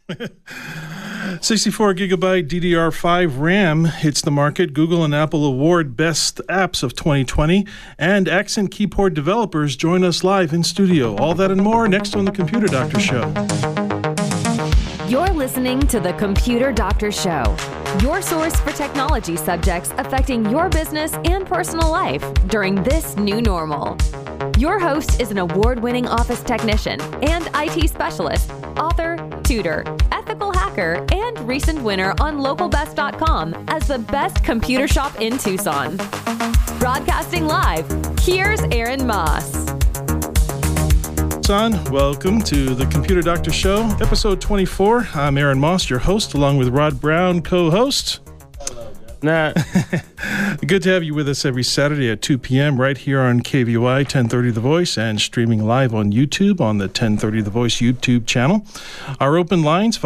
64 gigabyte DDR5 RAM hits the market. Google and Apple award Best Apps of 2020. And Accent keyboard developers join us live in studio. All that and more next on The Computer Doctor Show. You're listening to The Computer Doctor Show, your source for technology subjects affecting your business and personal life during this new normal. Your host is an award-winning office technician and IT specialist, author, tutor, ethical hacker, and recent winner on localbest.com as the best computer shop in Tucson. Broadcasting live, here's Aaron Moss. Welcome to the Computer Doctor Show, episode 24. I'm Aaron Moss, your host, along with Rod Brown, co-host. Nah. Good to have you with us every Saturday at 2 p.m. right here on KVOI 1030 The Voice and streaming live on YouTube on the 1030 The Voice YouTube channel. Our open lines,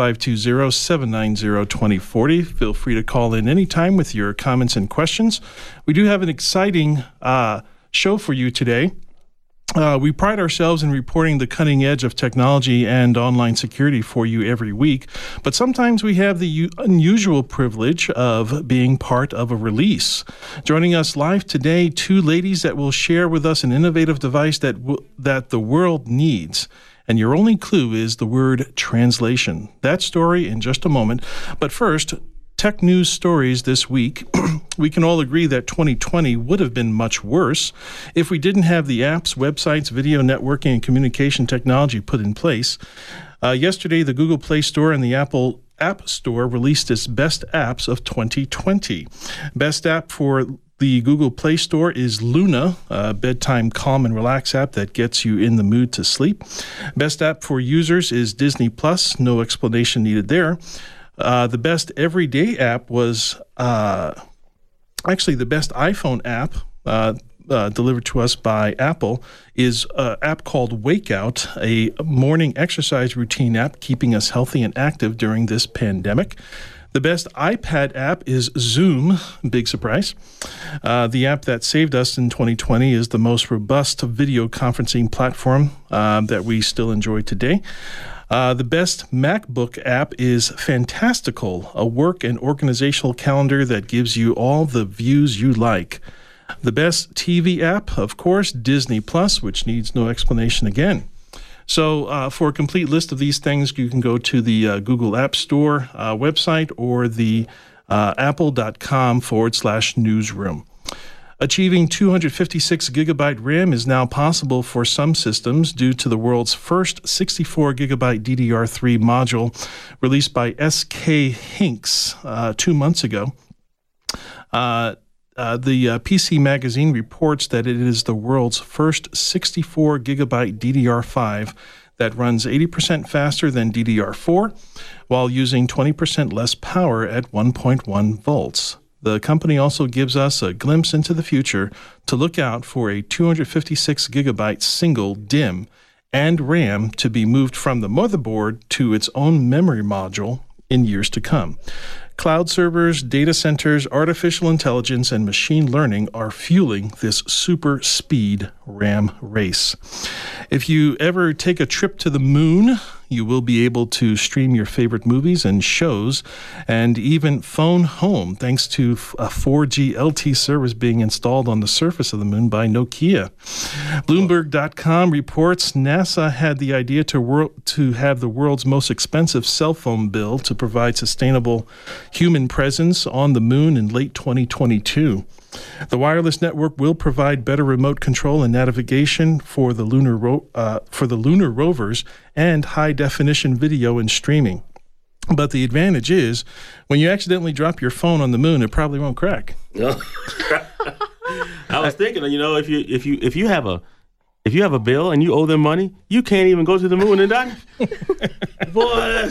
520-790-2040. Feel free to call in anytime with your comments and questions. We do have an exciting show for you today. We pride ourselves in reporting the cutting edge of technology and online security for you every week, but sometimes we have the unusual privilege of being part of a release. Joining us live today, two ladies that will share with us an innovative device that the world needs. And your only clue is the word translation. That story in just a moment. But first, tech news stories this week. We can all agree that 2020 would have been much worse if we didn't have the apps, websites, video networking, and communication technology put in place. Yesterday, the Google Play Store and the Apple App Store released its best apps of 2020. Best app for the Google Play Store is Luna, a bedtime calm and relax app that gets you in the mood to sleep. Best app for users is Disney Plus, no explanation needed there. The best everyday app was actually the best iPhone app delivered to us by Apple is an app called Wakeout, a morning exercise routine app keeping us healthy and active during this pandemic. The best iPad app is Zoom, big surprise. The app that saved us in 2020 is the most robust video conferencing platform that we still enjoy today. The best MacBook app is Fantastical, a work and organizational calendar that gives you all the views you like. The best TV app, of course, Disney Plus, which needs no explanation again. So for a complete list of these things, you can go to the Google App Store website or the apple.com/newsroom. Achieving 256 gigabyte RAM is now possible for some systems due to the world's first 64 gigabyte DDR3 module released by SK Hynix 2 months ago. The PC Magazine reports that it is the world's first 64 gigabyte DDR5 that runs 80% faster than DDR4 while using 20% less power at 1.1 volts. The company also gives us a glimpse into the future to look out for a 256 gigabyte single DIMM and RAM to be moved from the motherboard to its own memory module in years to come. Cloud servers, data centers, artificial intelligence, and machine learning are fueling this super speed RAM race. If you ever take a trip to the moon, you will be able to stream your favorite movies and shows and even phone home thanks to a 4G LTE service being installed on the surface of the moon by Nokia. Bloomberg.com reports NASA had the idea to have the world's most expensive cell phone bill to provide sustainable human presence on the moon in late 2022. The wireless network will provide better remote control and navigation for the lunar rovers and high-definition video and streaming. But the advantage is, when you accidentally drop your phone on the moon, it probably won't crack. I was thinking, if you have a bill and you owe them money, you can't even go to the moon and die. Boy,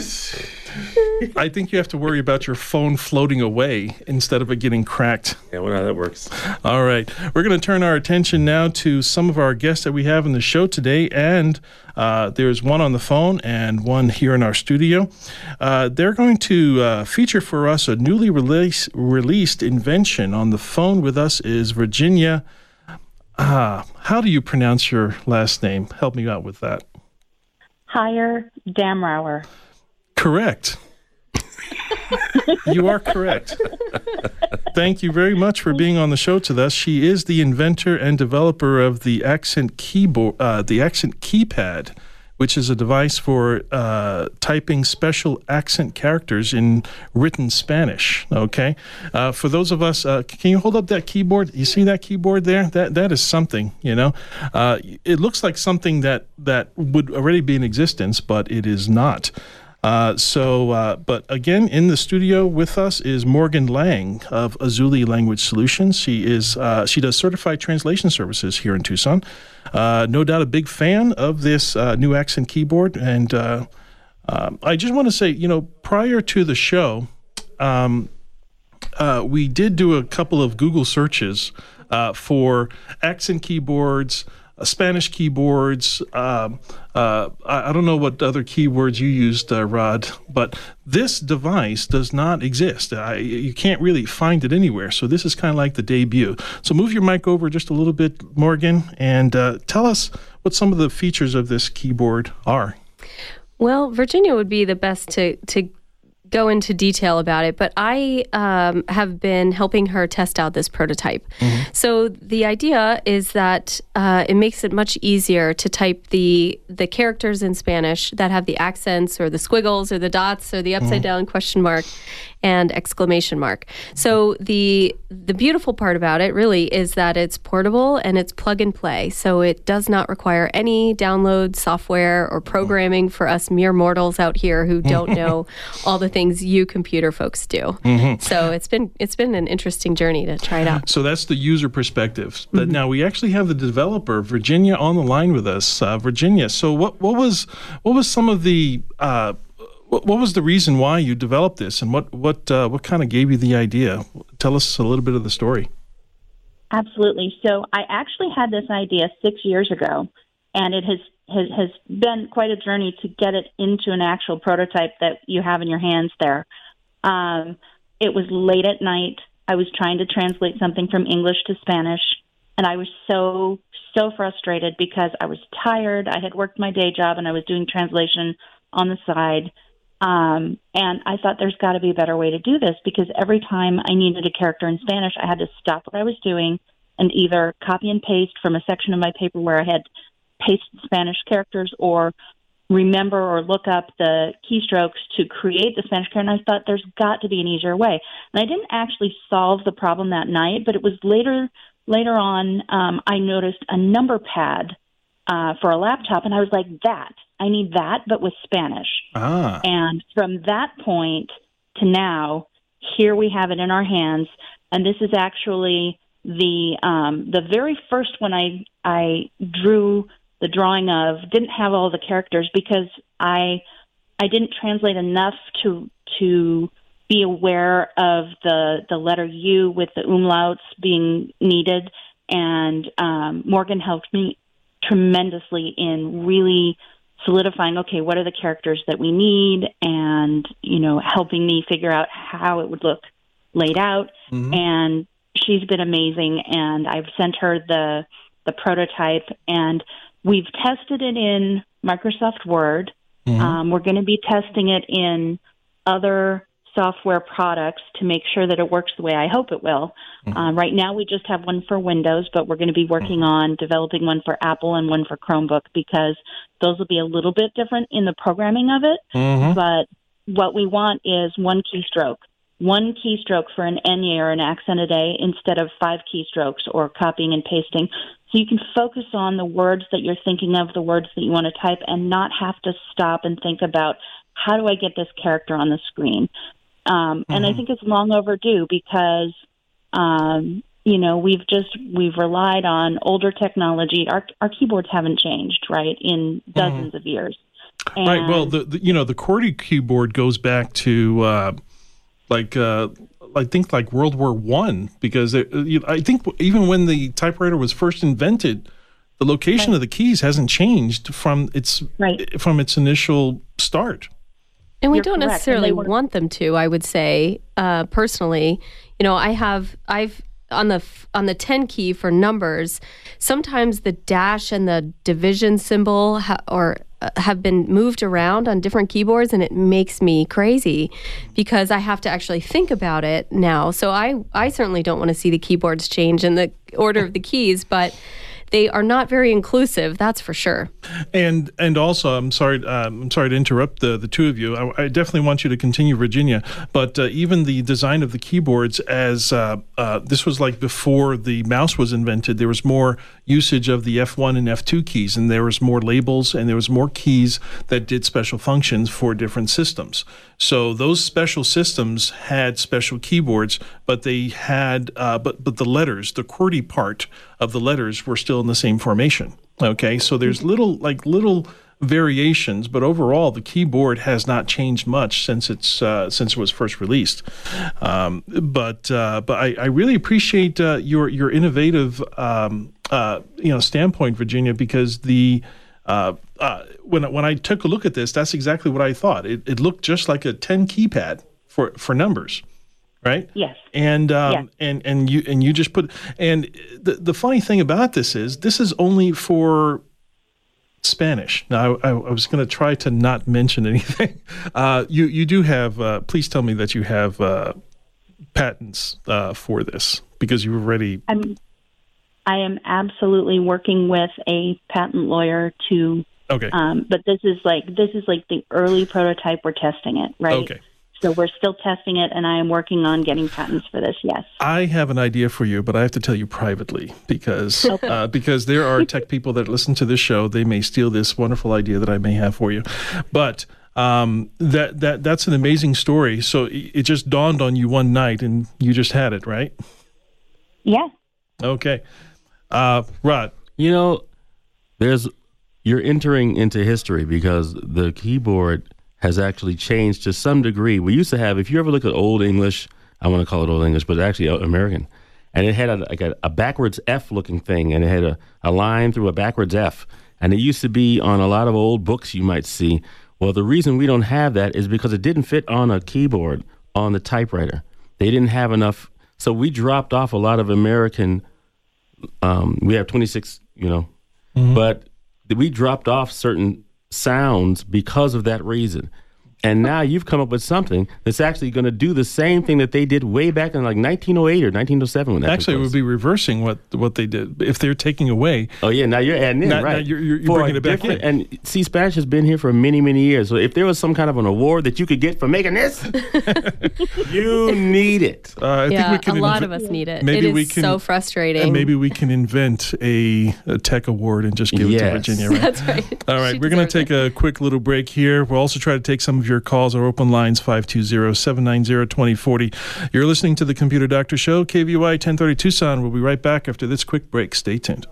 I think you have to worry about your phone floating away instead of it getting cracked. Yeah, I wonder how that works. All right. We're going to turn our attention now to some of our guests that we have in the show today. And there's one on the phone and one here in our studio. They're going to feature for us a newly released invention. On the phone with us is Virginia. How do you pronounce your last name? Help me out with that. Higher Damrauer. Correct. You are correct. Thank you very much for being on the show with us. She is the inventor and developer of the Accent keyboard, the Accent keypad, which is a device for typing special accent characters in written Spanish. Okay, for those of us, can you hold up that keyboard? You see that keyboard there? That is something. You know, it looks like something that would already be in existence, but it is not. But again, in the studio with us is Morgan Lang of Azuli Language Solutions. She does certified translation services here in Tucson. No doubt a big fan of this new Accent keyboard. And I just want to say, prior to the show, we did do a couple of Google searches for Accent keyboards, Spanish keyboards. I don't know what other keywords you used, Rod, but this device does not exist. You can't really find it anywhere. So this is kind of like the debut. So move your mic over just a little bit, Morgan, and tell us what some of the features of this keyboard are. Well, Virginia would be the best to go into detail about it, but I have been helping her test out this prototype. Mm-hmm. So the idea is that it makes it much easier to type the characters in Spanish that have the accents or the squiggles or the dots or the upside down question mark and exclamation mark. So the beautiful part about it really is that it's portable and it's plug and play. So it does not require any download software or programming for us mere mortals out here who don't know all the things you computer folks do. Mm-hmm. So it's been an interesting journey to try it out. So that's the user perspective. But now we actually have the developer, Virginia, on the line with us. Virginia, so what was some of the what was the reason why you developed this, and what kind of gave you the idea? Tell us a little bit of the story. Absolutely. So I actually had this idea 6 years ago, and it has been quite a journey to get it into an actual prototype that you have in your hands there. It was late at night. I was trying to translate something from English to Spanish, and I was so frustrated because I was tired. I had worked my day job, and I was doing translation on the side. And I thought there's got to be a better way to do this, because every time I needed a character in Spanish, I had to stop what I was doing and either copy and paste from a section of my paper where I had pasted Spanish characters, or remember or look up the keystrokes to create the Spanish character. And I thought there's got to be an easier way. And I didn't actually solve the problem that night, but it was later on, I noticed a number pad for a laptop, and I was like, I need that, but with Spanish. And from that point to now, here we have it in our hands, and this is actually the very first one I drew the drawing of. Didn't have all the characters because I didn't translate enough to be aware of the letter U with the umlauts being needed, and Morgan helped me tremendously in really solidifying, okay, what are the characters that we need, and, helping me figure out how it would look laid out. Mm-hmm. And she's been amazing, and I've sent her the prototype, and we've tested it in Microsoft Word. Mm-hmm. We're going to be testing it in other software products to make sure that it works the way I hope it will. Mm-hmm. Right now, we just have one for Windows, but we're going to be working on developing one for Apple and one for Chromebook, because those will be a little bit different in the programming of it. Mm-hmm. But what we want is one keystroke for an enye or an accent a day instead of 5 keystrokes or copying and pasting. So you can focus on the words that you're thinking of, the words that you want to type, and not have to stop and think about, how do I get this character on the screen? And I think it's long overdue, because, we've relied on older technology. Our keyboards haven't changed, right, in dozens of years. And right. Well, the QWERTY keyboard goes back to I think like World War I, because I think even when the typewriter was first invented, the location of the keys hasn't changed from its initial start. And we don't necessarily want them to, I would say, personally. I've on the 10 key for numbers, sometimes the dash and the division symbol have been moved around on different keyboards, and it makes me crazy because I have to actually think about it now. So I certainly don't want to see the keyboards change in the order of the keys, but they are not very inclusive, that's for sure. And also, I'm sorry to interrupt the two of you. I definitely want you to continue, Virginia. But even the design of the keyboards, as this was like before the mouse was invented, there was more usage of the F1 and F2 keys, and there was more labels, and there was more keys that did special functions for different systems. So those special systems had special keyboards, but they had but the letters, the QWERTY part of the letters were still in the same formation. Okay, so there's little variations, but overall the keyboard has not changed much since it was first released. But I really appreciate your innovative standpoint, Virginia, because when I took a look at this, that's exactly what I thought. It looked just like a 10 keypad for numbers. Right? Yes. And you just put, and the funny thing about this is only for Spanish. Now I was going to try to not mention anything. You do have. Please tell me that you have patents for this, because you've already. I am absolutely working with a patent lawyer to. Okay. But this is like the early prototype. We're testing it, right? Okay. So we're still testing it, and I am working on getting patents for this, yes. I have an idea for you, but I have to tell you privately because there are tech people that listen to this show. They may steal this wonderful idea that I may have for you. But that's an amazing story. So it just dawned on you one night, and you just had it, right? Yeah. Okay. Rod. You're entering into history because the keyboard has actually changed to some degree. We used to have, if you ever look at Old English, I want to call it Old English, but actually American, and it had a backwards F looking thing, and it had a line through a backwards F, and it used to be on a lot of old books you might see. Well, the reason we don't have that is because it didn't fit on a keyboard on the typewriter. They didn't have enough, so we dropped off a lot of American, we have 26, but we dropped off certain sounds because of that reason. And now you've come up with something that's actually going to do the same thing that they did way back in like 1908 or 1907 when that actually it would be reversing what they did if they're taking away. Oh yeah, now you're adding in, right? Now you're bringing it back in. And see, Spanish has been here for many, many years. So if there was some kind of an award that you could get for making this, you need it. I think we can a lot of us need it. It is so frustrating. And maybe we can invent a tech award and just give it to Virginia. Right? That's right. All right, we're going to take a quick little break here. We'll also try to take some of your calls. Our open lines 520-790-2040. You're listening to the Computer Doctor Show, KVY 1030 Tucson. We'll be right back after this quick break. Stay tuned.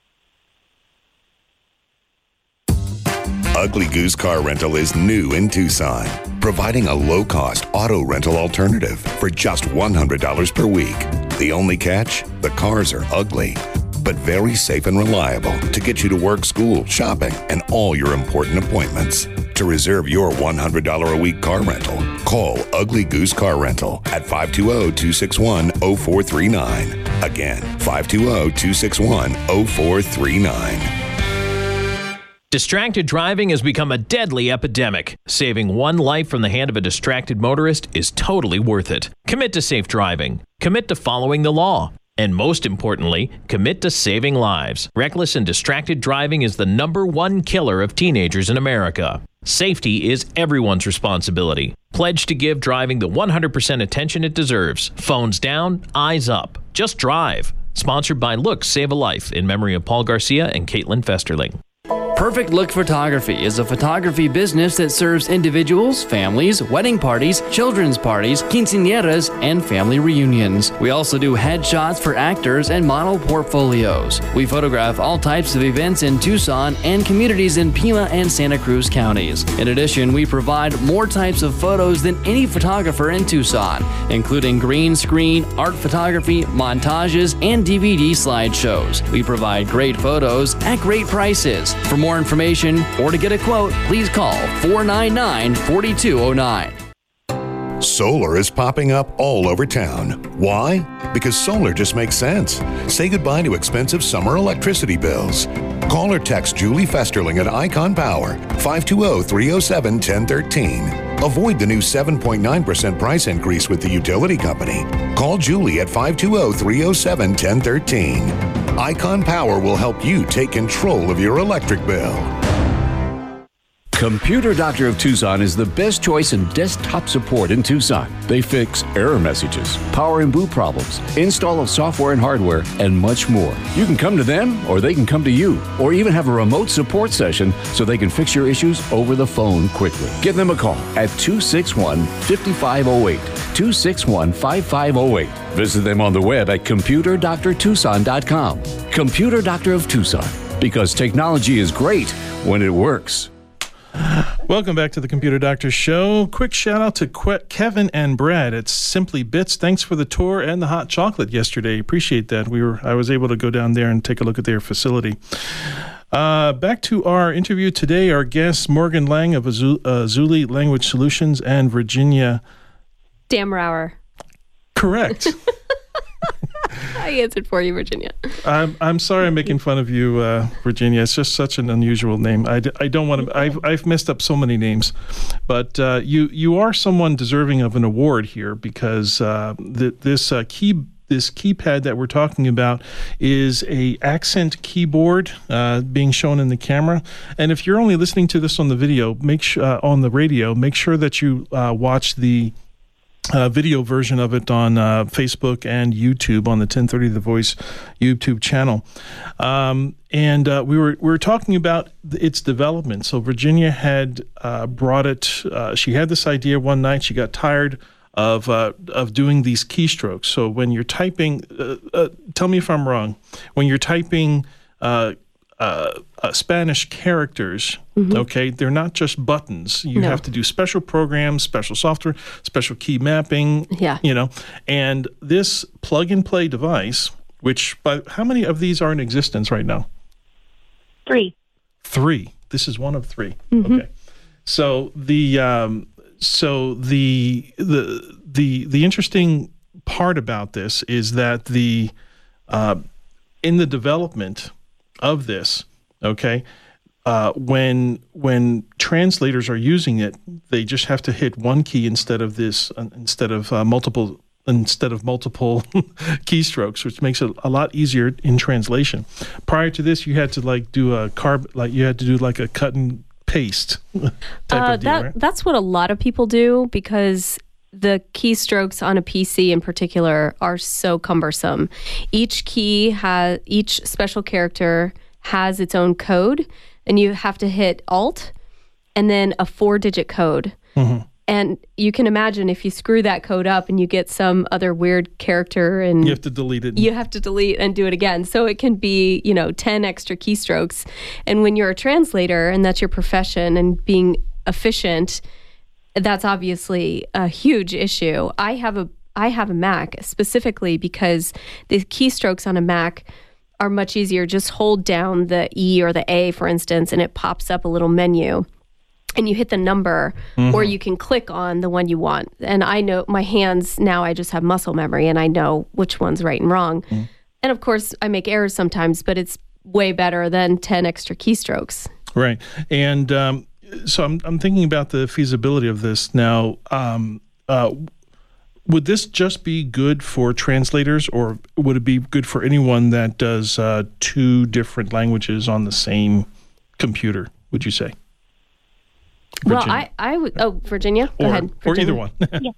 Ugly Goose Car Rental is new in Tucson, providing a low-cost auto rental alternative for just $100 per week. The only catch? The cars are ugly, but very safe and reliable to get you to work, school, shopping, and all your important appointments. To reserve your $100 a week car rental, call Ugly Goose Car Rental at 520-261-0439. Again, 520-261-0439. Distracted driving has become a deadly epidemic. Saving one life from the hand of a distracted motorist is totally worth it. Commit to safe driving. Commit to following the law. And most importantly, commit to saving lives. Reckless and distracted driving is the #1 killer of teenagers in America. Safety is everyone's responsibility. Pledge to give driving the 100% attention it deserves. Phones down, eyes up. Just drive. Sponsored by Look Save a Life in memory of Paul Garcia and Caitlin Festerling. Perfect Look Photography is a photography business that serves individuals, families, wedding parties, children's parties, quinceañeras, and family reunions. We also do headshots for actors and model portfolios. We photograph all types of events in Tucson and communities in Pima and Santa Cruz counties. In addition, we provide more types of photos than any photographer in Tucson, including green screen, art photography, montages, and DVD slideshows. We provide great photos at great prices. For more information or to get a quote, please call 499-4209. Solar is popping up all over town. Why? because solar just makes sense. Say goodbye to expensive summer electricity bills. Call or text Julie Festerling at Icon Power, 520-307-1013. Avoid the new 7.9% price increase with the utility company. Call Julie at 520-307-1013. Icon Power will help you take control of your electric bill. Computer Doctor of Tucson is the best choice in desktop support in Tucson. They fix error messages, power and boot problems, install of software and hardware, and much more. You can come to them, or they can come to you, or even have a remote support session so they can fix your issues over the phone quickly. Give them a call at 261-5508, 261-5508. Visit them on the web at computerdoctortucson.com. Computer Doctor of Tucson, because technology is great when it works. Welcome back to the Computer Doctor Show. Quick shout out to Kevin and Brad at Simply Bits. Thanks for the tour and the hot chocolate yesterday. Appreciate that. I was able to go down there and take a look at their facility. Back to our interview today. Our guests, Morgan Lang of Azuli Language Solutions and Virginia Damrauer. Correct. I answered for you, Virginia. I'm sorry I'm making fun of you, Virginia. It's just such an unusual name. I don't want to. I've messed up so many names, but you are someone deserving of an award here because this keypad that we're talking about is a accent keyboard being shown in the camera. And if you're only listening to this on the video, on the radio, make sure that you watch the video version of it on Facebook and YouTube on the 1030 The Voice YouTube channel. And we were talking about its development. So Virginia had brought it. She had this idea one night. She got tired of doing these keystrokes. So when you're typing, tell me if I'm wrong. When you're typing Spanish characters, okay, they're not just buttons. You have to do special programs, special software, special key mapping, and this plug-and-play device, how many of these are in existence right now? 3. 3. This is one of 3. Okay. So the interesting part about this is that in the development of this, okay, when translators are using it, they just have to hit one key instead of multiple keystrokes, which makes it a lot easier in translation. Prior to this, you had to do a cut and paste type of deal, right? That's what a lot of people do because the keystrokes on a PC in particular are so cumbersome. Each special character has its own code, and you have to hit Alt and then a 4-digit code. And you can imagine if you screw that code up and you get some other weird character and you have to delete it. You have to delete and do it again. So it can be, 10 extra keystrokes. And when you're a translator and that's your profession and being efficient, that's obviously a huge issue. I have a Mac specifically because the keystrokes on a Mac are much easier. Just hold down the E or the A, for instance, and it pops up a little menu. And you hit the number, or you can click on the one you want. And I know my hands now, I just have muscle memory, and I know which one's right and wrong. And of course, I make errors sometimes, but it's way better than 10 extra keystrokes. Right. And so I'm thinking about the feasibility of this now. Would this just be good for translators, or would it be good for anyone that does 2 different languages on the same computer, would you say? Virginia. Well, I would. Oh, Virginia. Go ahead. Or either Virginia. one.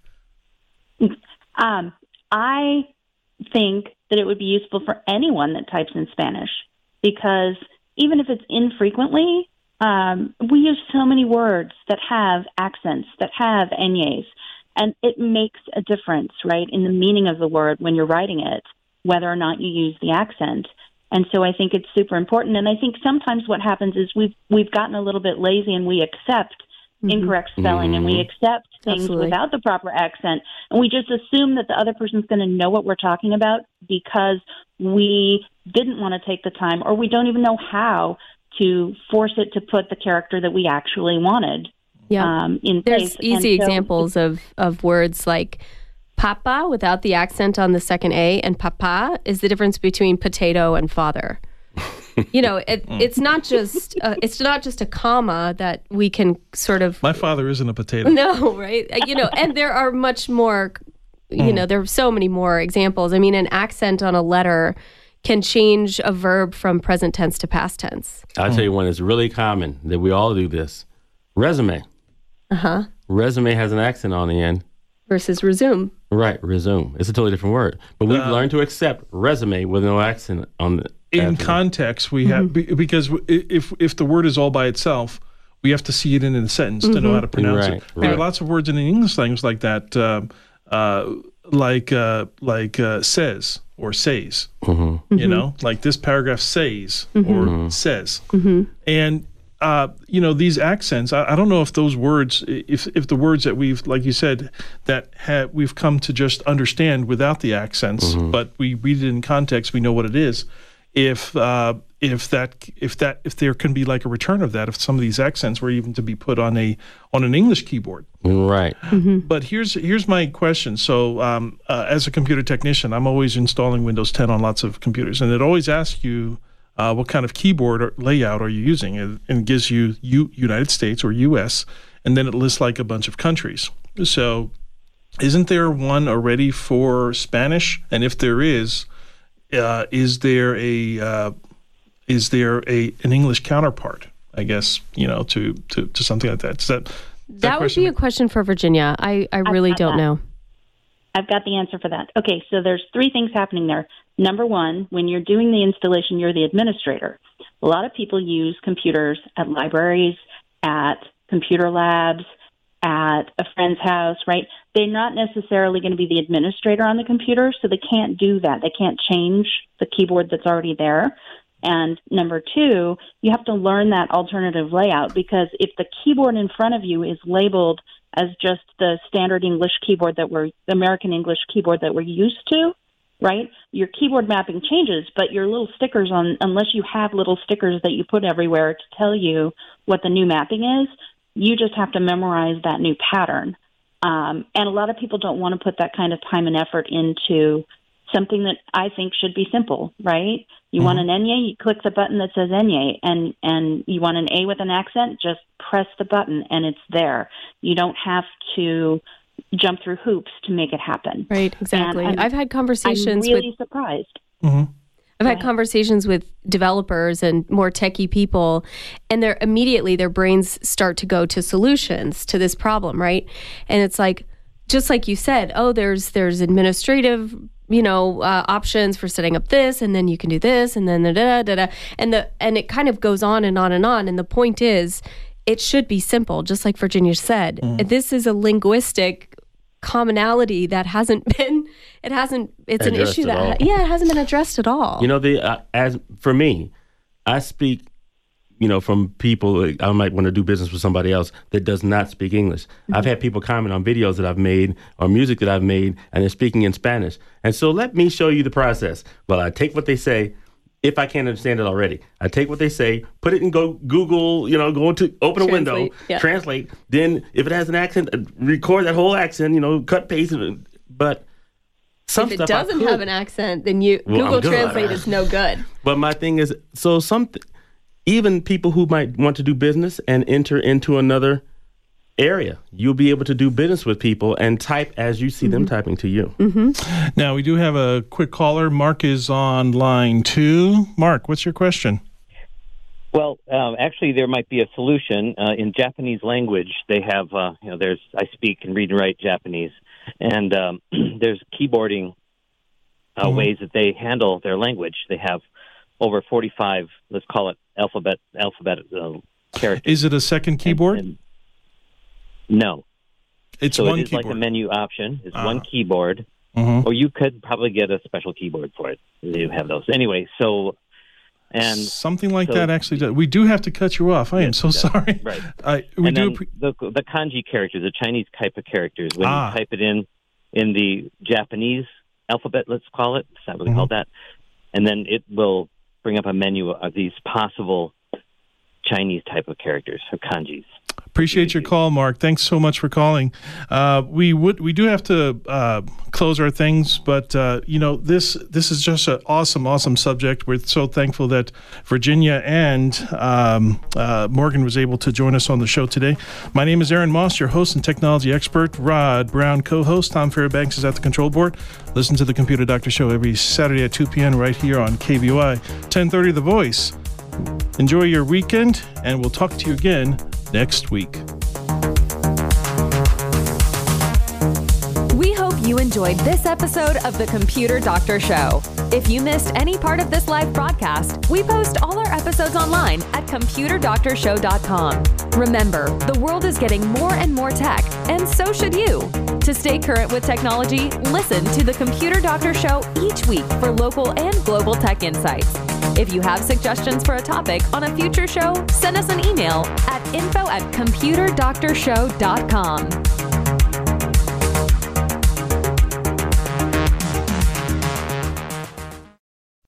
I think that it would be useful for anyone that types in Spanish because even if it's infrequently, we use so many words that have accents, that have ñes, and it makes a difference, right, in the meaning of the word when you're writing it, whether or not you use the accent. And so I think it's super important. And I think sometimes what happens is we've gotten a little bit lazy and we accept incorrect spelling and we accept things without the proper accent. And we just assume that the other person's going to know what we're talking about because we didn't want to take the time or we don't even know how to force it to put the character that we actually wanted in place. There's easy examples of words like Papa without the accent on the second A, and papa is the difference between potato and father. It's not just a comma that we can sort of. My father isn't a potato. No, right? And there are much more. There are so many more examples. I mean, an accent on a letter can change a verb from present tense to past tense. I'll tell you one that's really common that we all do this. Resume. Uh-huh. Resume has an accent on the end. Versus resume. Right, resume. It's a totally different word. But we've learned to accept resume with no accent on the. In context, we have because if the word is all by itself, we have to see it in a sentence to know how to pronounce it. There are lots of words in the English language like that, like says or says. Like this paragraph says or says, and these accents. I don't know if those words, if the words that we've, like you said, we've come to just understand without the accents, but we read it in context, we know what it is. If there can be like a return of that, if some of these accents were even to be put on an English keyboard, right? But here's my question. So as a computer technician, I'm always installing Windows 10 on lots of computers, and it always asks you what kind of keyboard or layout are you using, and it gives you United States or U.S., and then it lists like a bunch of countries. So isn't there one already for Spanish? And if there is there an English counterpart? I guess to something like that. That would be a question for Virginia. I really don't know. I've got the answer for that. Okay, so there's three things happening there. Number one, when you're doing the installation, you're the administrator. A lot of people use computers at libraries, at computer labs, at a friend's house, right? They're not necessarily going to be the administrator on the computer, so they can't do that. They can't change the keyboard that's already there. And number two, you have to learn that alternative layout, because if the keyboard in front of you is labeled as just the standard English keyboard the American English keyboard that we're used to, right? Your keyboard mapping changes, but your little stickers unless you have little stickers that you put everywhere to tell you what the new mapping is, you just have to memorize that new pattern. And a lot of people don't want to put that kind of time and effort into something that I think should be simple, right? You want an Enye, you click the button that says Enye, and you want an A with an accent, just press the button and it's there. You don't have to jump through hoops to make it happen. Right, exactly. I've had conversations I'm really surprised. I've had conversations with developers and more techie people, and their brains start to go to solutions to this problem, right? And it's like, just like you said, there's administrative, options for setting up this, and then you can do this, and then and it kind of goes on and on and on. And the point is, it should be simple, just like Virginia said. This is a linguistic commonality that it's an issue that it hasn't been addressed at all. As for me, I speak from people. I might want to do business with somebody else that does not speak English. I've had people comment on videos that I've made or music that I've made, and they're speaking in Spanish. And so let me show you the process. Well, I take what they say. If I can't understand it already, I take what they say, put it in Google, go to open a window, translate. Then if it has an accent, record that whole accent, cut, paste. But if it doesn't have an accent, then Google Translate is no good. But my thing is, even people who might want to do business and enter into another area, you'll be able to do business with people and type as you see them typing to you. Now, we do have a quick caller. Mark is on line 2. Mark, what's your question? Well, actually, there might be a solution. In Japanese language, they have, I speak and read and write Japanese, and there's keyboarding ways that they handle their language. They have over 45, let's call it alphabet characters. Is it a second keyboard? No. It's so one it is keyboard. like a menu option. It's one keyboard, or you could probably get a special keyboard for it. You have those. Anyway, and something like that actually does. We do have to cut you off. I am so sorry. Right. The kanji characters, the Chinese type of characters, when you type it in the Japanese alphabet, let's call it, it's not really called that, and then it will bring up a menu of these possible Chinese type of characters, or kanjis. Appreciate your call, Mark. Thanks so much for calling. We do have to close our things, but this is just an awesome subject. We're so thankful that Virginia and Morgan was able to join us on the show today. My name is Aaron Moss, your host and technology expert. Rod Brown, co-host. Tom Fairbanks is at the control board. Listen to the Computer Doctor Show every Saturday at 2 p.m. right here on KBOI 1030 The Voice. Enjoy your weekend, and we'll talk to you again next week. We hope you enjoyed this episode of the Computer Doctor Show. If you missed any part of this live broadcast, we post all our episodes online at computerdoctorshow.com. Remember, the world is getting more and more tech, and so should you. To stay current with technology, listen to the Computer Doctor Show each week for local and global tech insights. If you have suggestions for a topic on a future show, send us an email at info@computerdoctorshow.com.